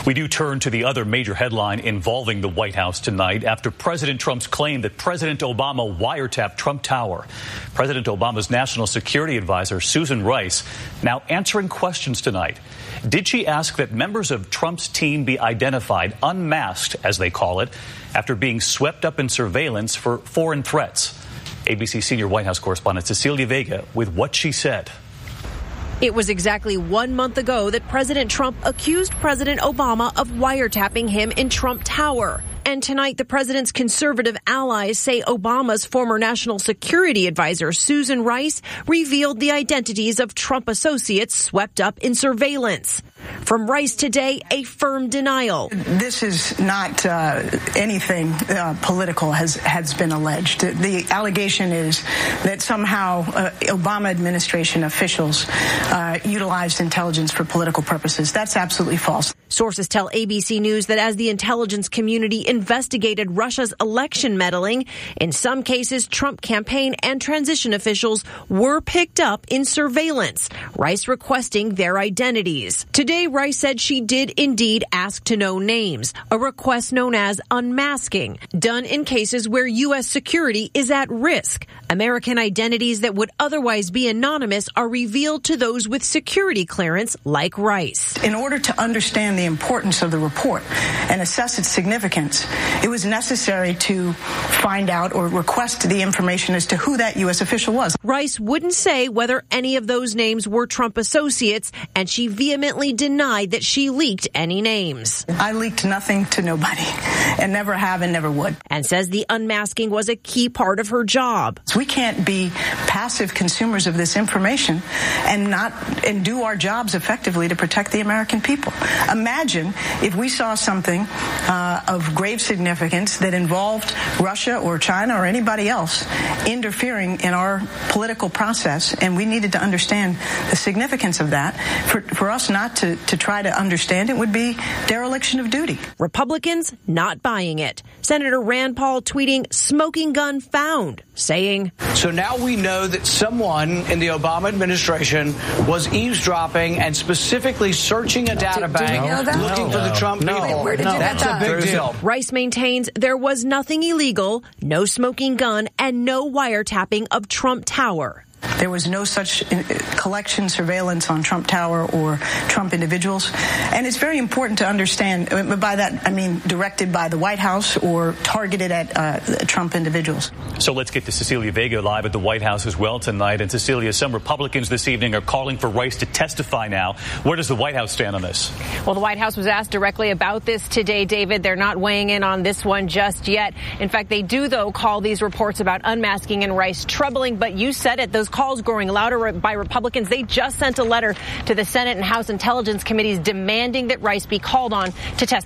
We do turn to the other major headline involving the White House tonight after President Trump's claim that President Obama wiretapped Trump Tower. President Obama's national security advisor, Susan Rice, now answering questions tonight. Did she ask that members of Trump's team be identified, unmasked, as they call it, after being swept up in surveillance for foreign threats? ABC senior White House correspondent Cecilia Vega with what she said. It was exactly 1 month ago that President Trump accused President Obama of wiretapping him in Trump Tower. And tonight, the president's conservative allies say Obama's former national security advisor, Susan Rice, revealed the identities of Trump associates swept up in surveillance. From Rice today, a firm denial. This is not anything political has been alleged. The allegation is that somehow Obama administration officials utilized intelligence for political purposes. That's absolutely false. Sources tell ABC News that as the intelligence community investigated Russia's election meddling, in some cases, Trump campaign and transition officials were picked up in surveillance, Rice requesting their identities. Today, Rice said she did indeed ask to know names, a request known as unmasking, done in cases where U.S. security is at risk. American identities that would otherwise be anonymous are revealed to those with security clearance like Rice. In order to understand the importance of the report and assess its significance, it was necessary to find out or request the information as to who that U.S. official was. Rice wouldn't say whether any of those names were Trump associates, and she vehemently denied that she leaked any names. I leaked nothing to nobody and never have and never would. And says the unmasking was a key part of her job. We can't be passive consumers of this information and do our jobs effectively to protect the American people. Imagine if we saw something of grave significance that involved Russia or China or anybody else interfering in our political process, and we needed to understand the significance of that. For us not to try to understand it would be dereliction of duty. Republicans not buying it. Senator Rand Paul tweeting, "Smoking gun found," saying, "So now we know that someone in the Obama administration was eavesdropping and specifically searching a data bank looking for the Trump people." Where did you get that? That's a big deal. Rice maintains there was nothing illegal, no smoking gun, and no wiretapping of Trump Tower. There was no such collection surveillance on Trump Tower or Trump individuals. And it's very important to understand, by that I mean directed by the White House or targeted at Trump individuals. So let's get to Cecilia Vega live at the White House as well tonight. And Cecilia, some Republicans this evening are calling for Rice to testify now. Where does the White House stand on this? Well, the White House was asked directly about this today, David. They're not weighing in on this one just yet. In fact, they do, though, call these reports about unmasking and Rice troubling. But you said it, those calls growing louder by Republicans. They just sent a letter to the Senate and House Intelligence Committees demanding that Rice be called on to testify.